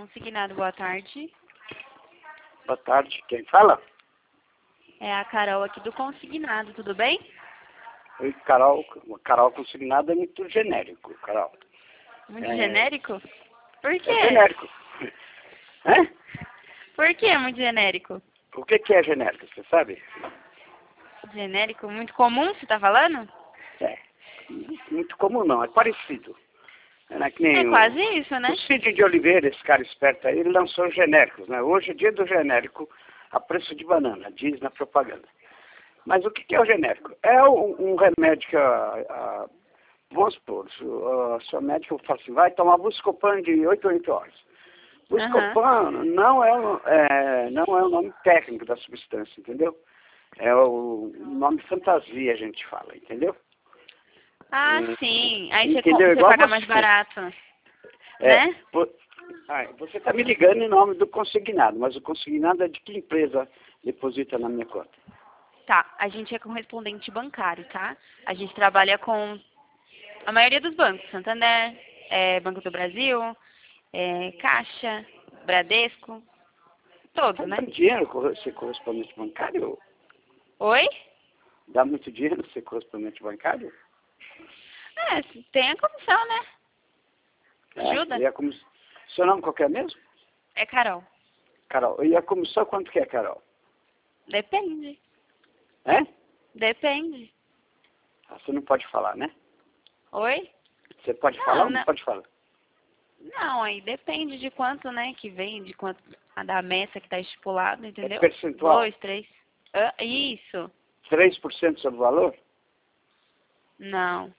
Consignado, boa tarde. Boa tarde, quem fala? É a Carol aqui do Consignado, tudo bem? Oi, Carol. Carol consignado é muito genérico, Carol. Muito genérico? Por quê? É genérico. Hã? Por que é muito genérico? O que é genérico, você sabe? Genérico, muito comum, você tá falando? É. Muito comum não, é parecido. É que nem É quase isso, né? o Cid de Oliveira, esse cara esperto aí, ele lançou genéricos, né? Hoje é dia do genérico a preço de banana, diz na propaganda. Mas o que é o genérico? É um remédio que, vamos supor, a sua médica fala assim, vai tomar Buscopan de 8 a 8 horas. Buscopan não é o nome técnico da substância, entendeu? É o nome fantasia, a gente fala, entendeu? Ah, sim. Aí você Entendeu? Igual paga você. mais barato, É, né? você está me ligando em nome do consignado, mas o consignado é de que empresa deposita na minha conta? Tá, a gente é correspondente bancário, tá? A gente trabalha com a maioria dos bancos, Santander, Banco do Brasil, Caixa, Bradesco, todos, né? Dá muito dinheiro ser correspondente bancário? Oi? Dá muito dinheiro ser correspondente bancário? Tem a comissão, né? É, Ajuda? e seu nome qual que é mesmo? É Carol. Carol. E a comissão quanto que é, Carol? Depende. É? Depende. Você não pode falar, né? Oi? Você pode Não, falar ou não não. pode falar? Não, aí depende de quanto, né, que vem, de quanto da messa que tá estipulado, entendeu? É percentual? 2, 3. Isso. 3% sobre o valor? Não.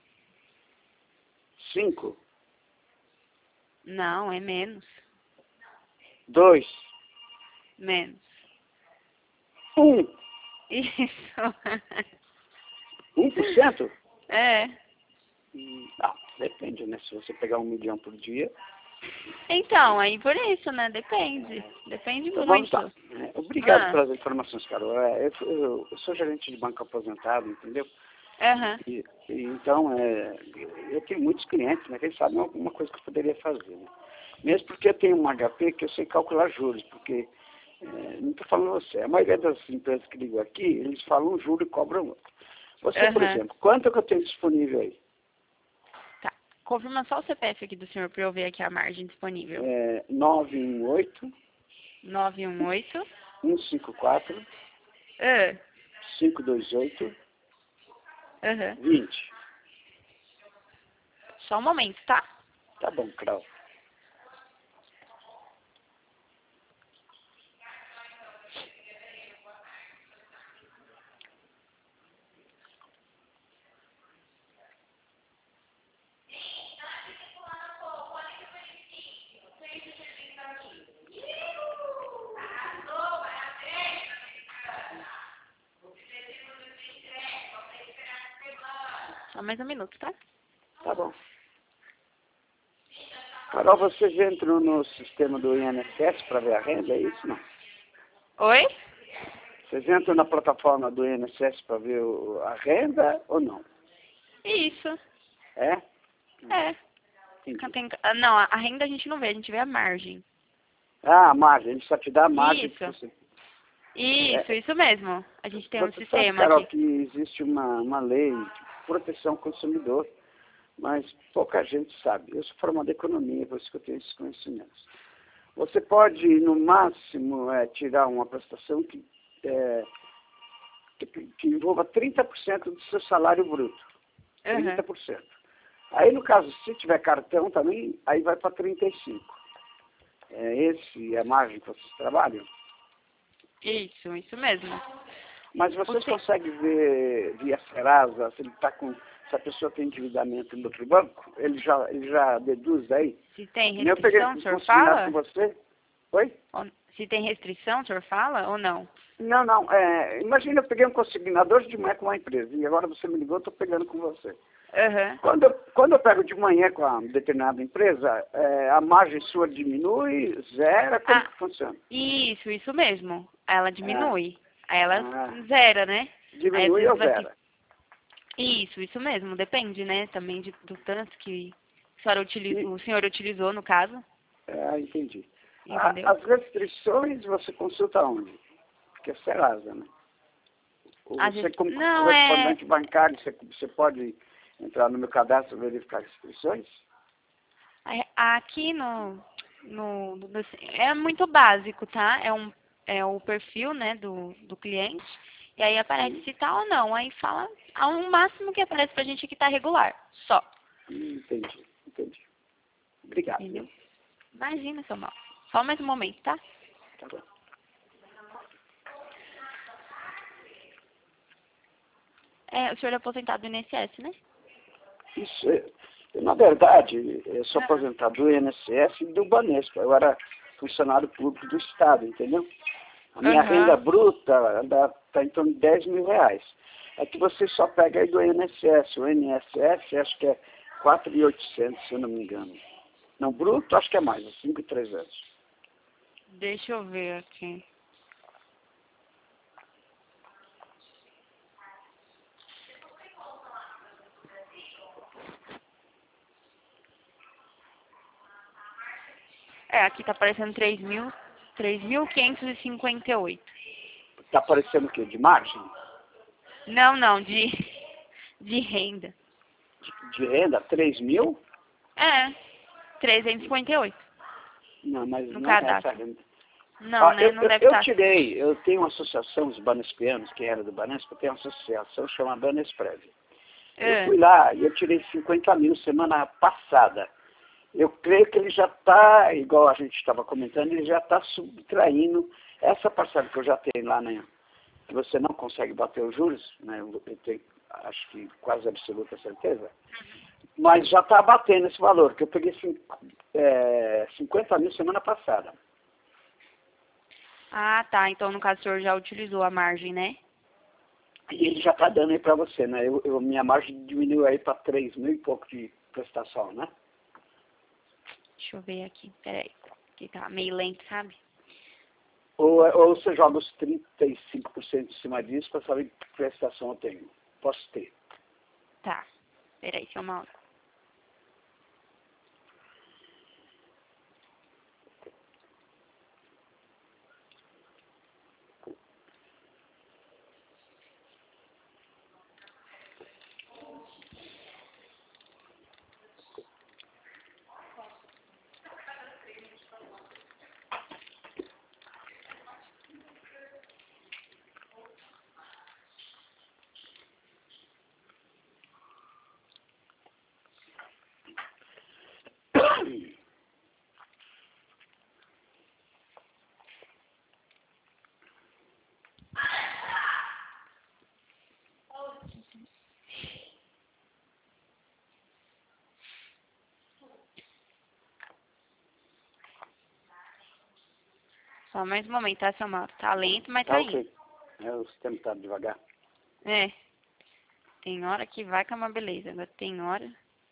5? Não, é menos. 2? Menos. 1? Isso. 1%? É. Não, depende, né? Se você pegar 1 milhão por dia... Então, aí por isso, né? Depende. Depende Então vamos muito. lá. Obrigado Ah. pelas informações, Carol. Eu sou gerente de banco aposentado, entendeu? Aham. Então, eu tenho muitos clientes, né? Que eles sabem alguma coisa que eu poderia fazer, né? Mesmo porque eu tenho um HP que eu sei calcular juros, porque, não estou falando você, a maioria das empresas que ligam aqui, eles falam um juro e cobram outro. Você, por exemplo, quanto que eu tenho disponível aí? Tá. Confirma só o CPF aqui do senhor para eu ver aqui a margem disponível. 918 918. 154 Ah. 528 Aham. 20. Só um momento, tá? Tá bom, Carol. Só mais um minuto, tá? Tá bom. Carol, vocês entram no sistema do INSS para ver a renda, é isso não? Oi? Vocês entram na plataforma do INSS para ver a renda ou não? Isso. É? É. Entendi. Não, a renda a gente não vê, a gente vê a margem. Ah, a margem, ele só te dá a margem. Isso. Que você... Isso mesmo. A gente tem um Você sabe, sistema Carol, aqui. que existe uma lei de proteção ao consumidor, mas pouca gente sabe. Eu sou formado em economia, por isso que eu tenho esses conhecimentos. Você pode, no máximo, tirar uma prestação que envolva 30% do seu salário bruto. 30%. Aí, no caso, se tiver cartão também, aí vai para 35%. Esse é a margem que vocês trabalham? Isso mesmo. Mas vocês conseguem ver via Serasa se a pessoa tem endividamento no outro banco? Ele já deduz daí? Se tem Eu peguei restrição, o senhor consignado fala? com você. Oi? Se tem restrição, o senhor fala ou não? Não. Imagina, eu peguei um consignador de manhã com uma empresa e agora você me ligou, eu estou pegando com você. Quando eu pego de manhã com uma determinada empresa, a margem sua diminui, zera, como que funciona? Isso mesmo. Ela diminui. Aí ela zera, né? Diminui ou zera? Isso mesmo. Depende, né? Também do tanto que o senhor utilizou, no caso. Entendi. entendeu? As restrições você consulta onde? Porque é Serasa, né? Ou Às você, vezes- como não, correspondente bancário, você pode entrar no meu cadastro e verificar restrições? Aqui é muito básico, tá? É o perfil, né, do cliente. E aí aparece se tá ou não. Aí fala, o máximo que aparece pra gente é que tá regular. Só. Entendi. Obrigado. Entendeu? Imagina, seu mal. Só mais um momento, tá? Tá bom. O senhor é aposentado do INSS, né? Isso, na verdade, eu sou Ah. aposentado do INSS e do Banespa. Eu era funcionário público do Estado, entendeu? A minha Aham. renda bruta está em torno de 10 mil reais. É que você só pega aí do INSS. O INSS acho que é 4.800, se eu não me engano. Não, bruto acho que é mais, 5.300. Deixa eu ver aqui. Aqui tá aparecendo 3.558. Está aparecendo o quê? De margem? Não, de renda. De renda? 3 mil? 358 Não, mas no não é essa a cadastro. renda. Não, né? Não deve estar. Eu tenho uma associação, os banespianos, que era do Banespa, tem uma associação chamada Banesprev. Eu fui lá e eu tirei 50 mil semana passada. Eu creio que ele já está, igual a gente estava comentando, ele já está subtraindo essa parcela que eu já tenho lá, né? Que você não consegue bater os juros, né? Eu tenho, acho que quase absoluta certeza. Mas já está batendo esse valor, que eu peguei 50 mil semana passada. Ah, tá. Então, no caso, o senhor já utilizou a margem, né? E ele já está dando aí para você, né? Minha margem diminuiu aí para 3 mil e pouco de prestação, né? Deixa eu ver aqui. Peraí. Que tá meio lento, sabe? Ou você joga os 35% em cima disso para saber que prestação eu tenho. Posso ter. Tá. Peraí, seu Mauro. Só mais um momento, tá, seu Mauro? Tá lento, mas tá indo. Ok. O sistema está devagar. Tem hora que vai com uma beleza. Agora tem hora...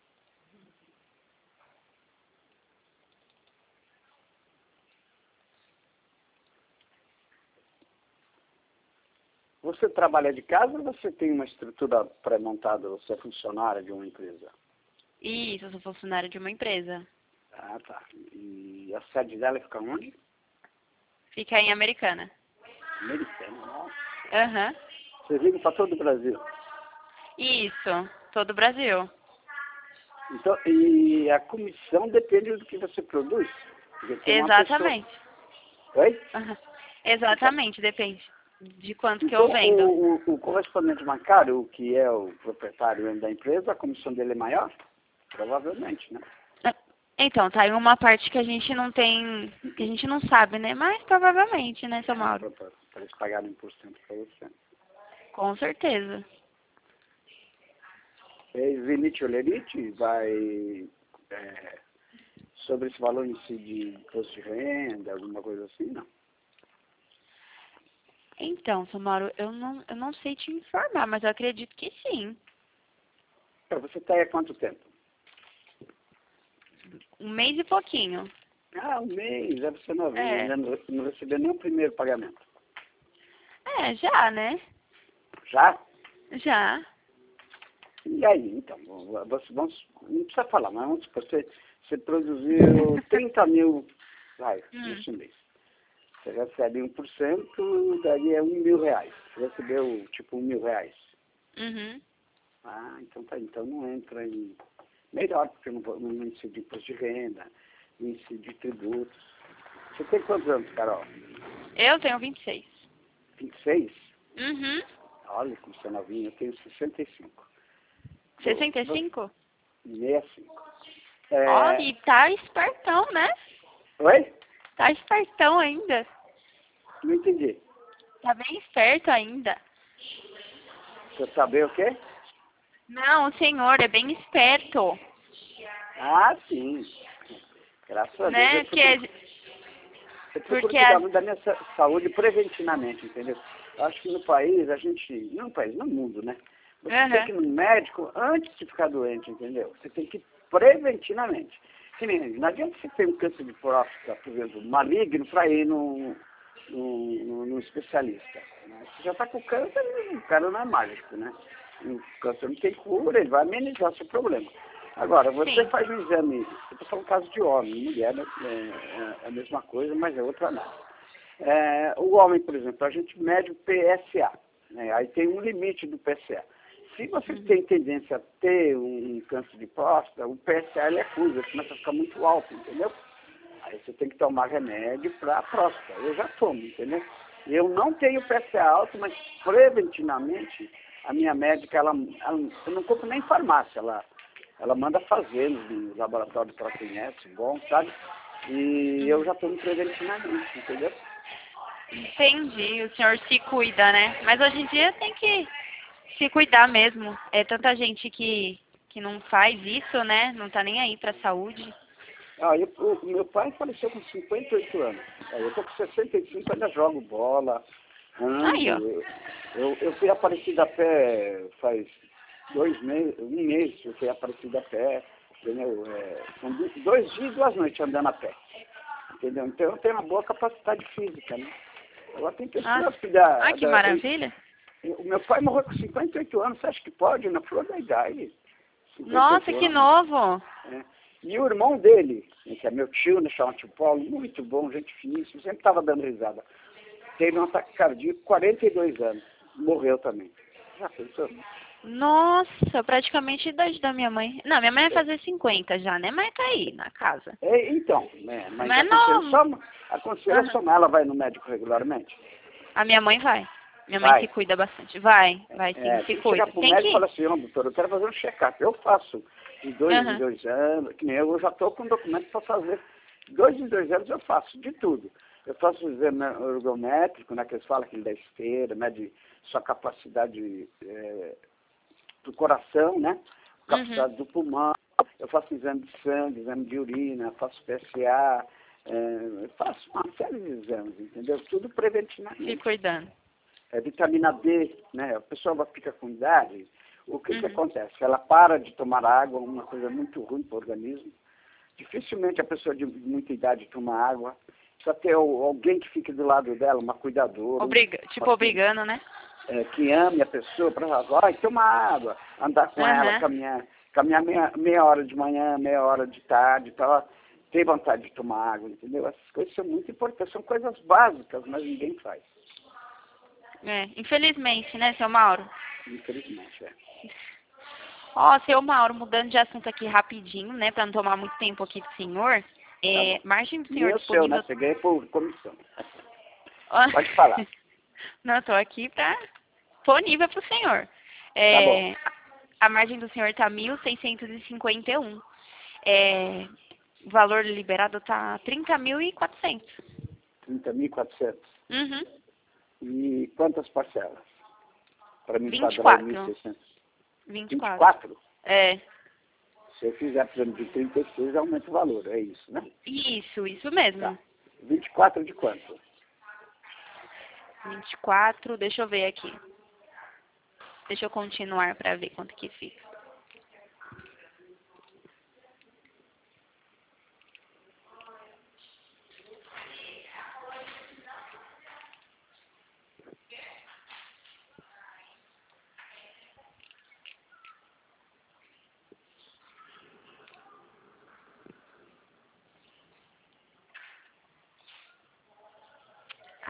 Você trabalha de casa ou você tem uma estrutura pré-montada? Você é funcionária de uma empresa? Isso, eu sou funcionária de uma empresa. Ah, tá. E a sede dela fica onde? Fica em Americana. Americana, nossa. Aham. Você vive para todo o Brasil. Isso. Todo o Brasil. Então, e a comissão depende do que você produz. Porque tem uma Exatamente. pessoa... Oi? Aham. Exatamente, depende de quanto que Então, eu vendo. o correspondente bancário, o que é o proprietário da empresa, a comissão dele é maior? Provavelmente, né? Então, tá aí uma parte que a gente não tem, que a gente não sabe, né? Mas provavelmente, né, seu Mauro? Para eles pagarem 1% para você. Com certeza. E Zenit Olerite vai sobre esse valor em si de imposto de renda, alguma coisa assim, não? Então, seu Mauro, eu não sei te informar, mas eu acredito que sim. Então, você está aí há quanto tempo? 1 mês e pouquinho. Ah, um mês, deve ser novinho, ainda não recebeu nem o primeiro pagamento. Já, né? Já? Já. E aí, então, não precisa falar, mas vamos supor, você produziu 30 mil vai, Hum. nesse mês. Você recebe 1%, daí é R$ 1.000. Você recebeu, tipo, R$ 1.000. Uhum. Ah, então tá, então não entra em... Melhor, porque não incide imposto de renda, não incide tributos. Você tem quantos anos, Carol? Eu tenho 26. 26? Uhum. Olha, como você é novinho, eu tenho 65. 65? 65. Ó, e tá espertão, né? Oi? Tá espertão ainda. Não entendi. Tá bem esperto ainda. Você saber o quê? Não, o senhor é bem esperto, Ah, sim. Graças a Deus. né? Eu procuro Porque cuidar muito da minha saúde preventivamente, entendeu? Eu acho que no país, a gente... Não no país, no mundo, né? Você tem que ir no médico antes de ficar doente, entendeu? Você tem que ir preventivamente. Que nem, não adianta você ter um câncer de próstata, por exemplo, maligno, para ir num especialista. Né? Você já está com câncer, o cara não é mágico, né? O câncer não tem cura, ele vai amenizar o seu problema. Agora, você Sim. faz um exame, eu estou falando caso de homem, mulher é a mesma coisa, mas é outra análise. O homem, por exemplo, a gente mede o PSA, né? Aí tem um limite do PSA. Se você tem tendência a ter um câncer de próstata, o PSA ele acusa, ele começa a ficar muito alto, entendeu? Aí você tem que tomar remédio para a próstata. Eu já tomo, entendeu? Eu não tenho PSA alto, mas preventivamente a minha médica, eu não compro nem em farmácia, ela manda fazer no laboratório que ela conhece, bom, sabe? E eu já tomo preventivamente, entendeu? Entendi, o senhor se cuida, né? Mas hoje em dia tem que se cuidar mesmo. É tanta gente que não faz isso, né? Não tá nem aí pra saúde. Ah, o meu pai faleceu com 58 anos. Aí eu tô com 65, ainda jogo bola, Aí, ó. ando. Eu fui Aparecido a pé faz 2 meses, um mês eu fui Aparecido a pé, entendeu? São 2 dias e 2 noites andando a pé, entendeu? Então eu tenho uma boa capacidade física, né? Agora tem pessoas que Que maravilha. o meu pai morreu com 58 anos, você acha que pode? Na flor da idade. 58 Nossa, que anos. novo. E o irmão dele, que é meu tio, né, chama tio Paulo, muito bom, gente finíssima, sempre estava dando risada. Teve um ataque cardíaco, 42 anos, morreu também. Já pensou? Nossa, praticamente a idade da minha mãe. Não, minha mãe vai fazer 50 já, né? Mas tá aí, na casa. Então, né, mas Mas não. aconselho só ela vai no médico regularmente. A minha mãe vai. Minha mãe se Vai. cuida bastante. Vai sim, se Tem que cuida. chegar pro Tem médico e que ir. falar assim, doutor, eu quero fazer um check-up. Eu faço de 2 em 2 anos, que nem eu já estou com documento para fazer. 2 em 2 anos eu faço de tudo. Eu faço o exame ergométrico, né, que eles falam, aquele da esteira, mede sua capacidade do coração, né? Capacidade do pulmão. Eu faço exame de sangue, exame de urina, faço PSA, eu faço uma série de exames, entendeu? Tudo Se preventivamente. cuidando. Vitamina D, né? A pessoa fica com idade, o que acontece? Ela para de tomar água, uma coisa muito ruim para o organismo. Dificilmente a pessoa de muita idade toma água. Precisa ter alguém que fique do lado dela, uma cuidadora. Obrigando, né? Que ame a pessoa para falar, vai, toma água, andar com ela, caminhar meia hora de manhã, meia hora de tarde, para ela ter vontade de tomar água, entendeu? Essas coisas são muito importantes, são coisas básicas, mas ninguém faz. Infelizmente, né, seu Mauro? Infelizmente, Ó, seu Mauro, mudando de assunto aqui rapidinho, né, pra não tomar muito tempo aqui do senhor. Tá Margem do bom. senhor E o seu, né? disponível. Você ganha por comissão. Pode falar. Não, eu tô aqui disponível pro senhor. Tá bom. A margem do senhor tá 1.651. O valor liberado tá 30.400. 30.400. Uhum. E quantas parcelas? Para mim, padrão 24. 1.600. 24. 24? É. Se eu fizer, por exemplo, de 36, aumenta o valor, é isso, né? Isso mesmo. Tá. 24 de quanto? 24, deixa eu ver aqui. Deixa eu continuar para ver quanto que fica.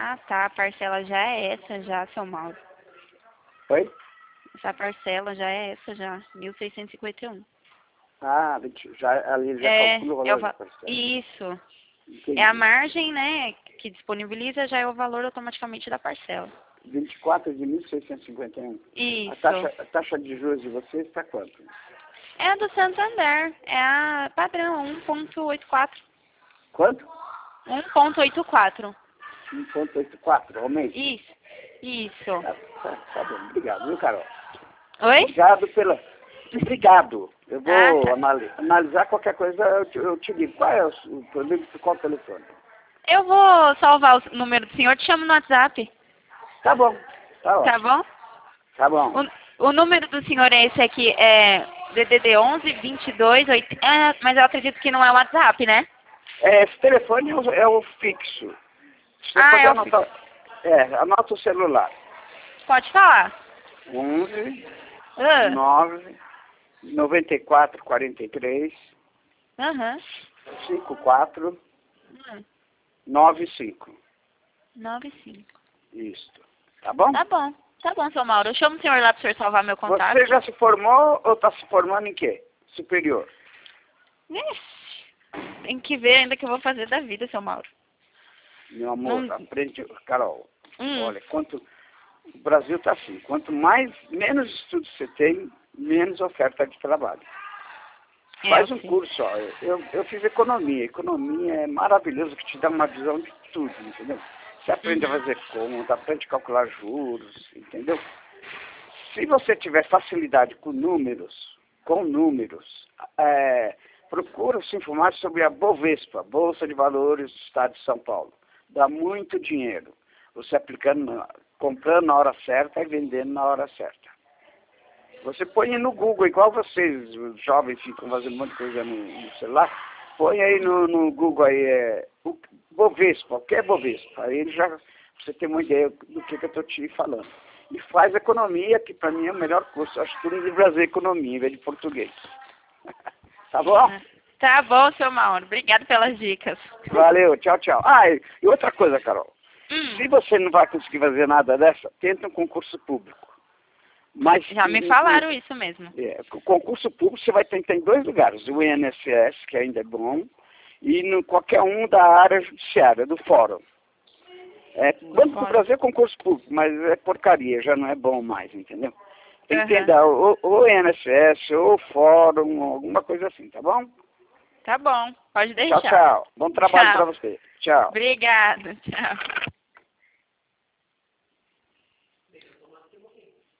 Ah, tá. A parcela já é essa já, seu Mauro. Oi? Essa parcela já é essa já. 1.651. Ah, ali já calcula o valor da parcela. Isso. Entendi. É a margem, né, que disponibiliza, já é o valor automaticamente da parcela. 24 de 1.651. Isso. A taxa de juros de vocês está quanto? É a do Santander. É a padrão, 1,84. Quanto? 1,84. 1,84 ao mês? Isso. Tá bom. Obrigado, viu, Carol? Oi? Obrigado. Eu vou tá. analisar qualquer coisa, eu te digo. Qual é qual o telefone? Eu vou salvar o número do senhor, te chamo no WhatsApp. Tá bom. Tá Tá ótimo. bom? Tá bom. O número do senhor é esse aqui, é DDD 11 22 8. Mas eu acredito que não é o WhatsApp, né? Esse telefone é o fixo. Você pode anotar. Anota o celular. Pode falar. 11 9 94 43 Aham. 54 95. 95. Isso. Tá bom? Tá bom, seu Mauro. Eu chamo o senhor lá para o senhor salvar meu contato. Você já se formou ou está se formando em quê? Superior? Ixi, tem que ver ainda o que eu vou fazer da vida, seu Mauro. Meu amor, aprende, Carol. Olha, o Brasil está assim. Menos estudos você tem, menos oferta de trabalho. Faz um curso, ó. Eu fiz economia. Economia é maravilhoso, que te dá uma visão de tudo, entendeu? Você aprende a fazer conta, aprende a calcular juros, entendeu? Se você tiver facilidade com números, procura se informar sobre a Bovespa, Bolsa de Valores do Estado de São Paulo. Dá muito dinheiro. Você comprando na hora certa e vendendo na hora certa. Você põe no Google, igual vocês, os jovens ficam fazendo um monte de coisa no celular, põe aí no Google aí, Bovespa, o que é Bovespa? Aí você tem uma ideia do que eu estou te falando. E faz economia, que para mim é o melhor curso. Eu acho que tudo no Brasil é economia, em vez de português. Tá bom? Tá bom, seu Mauro. Obrigado pelas dicas. Valeu, tchau, tchau. E outra coisa, Carol. Se você não vai conseguir fazer nada dessa, tenta um concurso público. Mas, já me falaram isso mesmo. O concurso público você vai tentar em 2 lugares. O INSS, que ainda é bom, e qualquer um da área judiciária, do fórum. Banco do Brasil é concurso público, mas é porcaria, já não é bom mais, entendeu? Tem que tentar ou INSS, ou fórum, alguma coisa assim, tá bom? Tá bom, pode deixar. Tchau, tchau. Bom trabalho para você. Tchau. Obrigada, tchau.